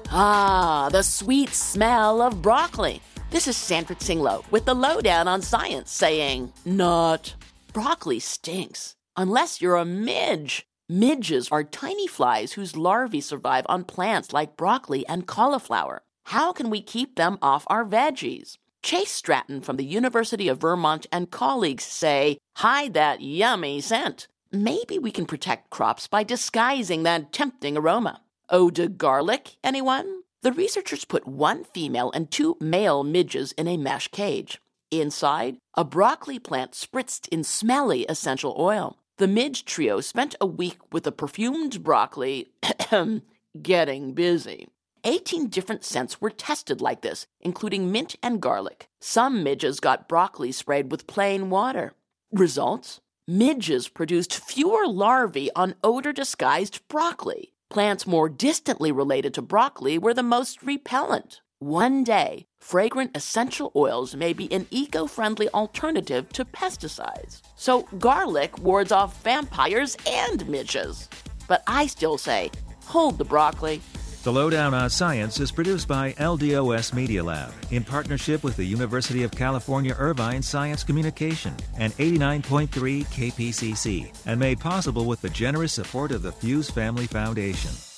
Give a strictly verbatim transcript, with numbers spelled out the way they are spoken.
Ah, the sweet smell of broccoli. This is Sanford Singlo with the lowdown on science saying, not. Broccoli stinks, unless you're a midge. Midges are tiny flies whose larvae survive on plants like broccoli and cauliflower. How can we keep them off our veggies? Chase Stratton from the University of Vermont and colleagues say, hide that yummy scent. Maybe we can protect crops by disguising that tempting aroma. Eau de garlic, anyone? The researchers put one female and two male midges in a mesh cage. Inside, a broccoli plant spritzed in smelly essential oil. The midge trio spent a week with the perfumed broccoli getting busy. Eighteen different scents were tested like this, including mint and garlic. Some midges got broccoli sprayed with plain water. Results? Midges produced fewer larvae on odor-disguised broccoli. Plants more distantly related to broccoli were the most repellent. One day, fragrant essential oils may be an eco-friendly alternative to pesticides. So garlic wards off vampires and midges. But I still say, hold the broccoli. The Lowdown on Science is produced by L D O S Media Lab in partnership with the University of California Irvine Science Communication and eighty-nine point three K P C C, and made possible with the generous support of the Fuse Family Foundation.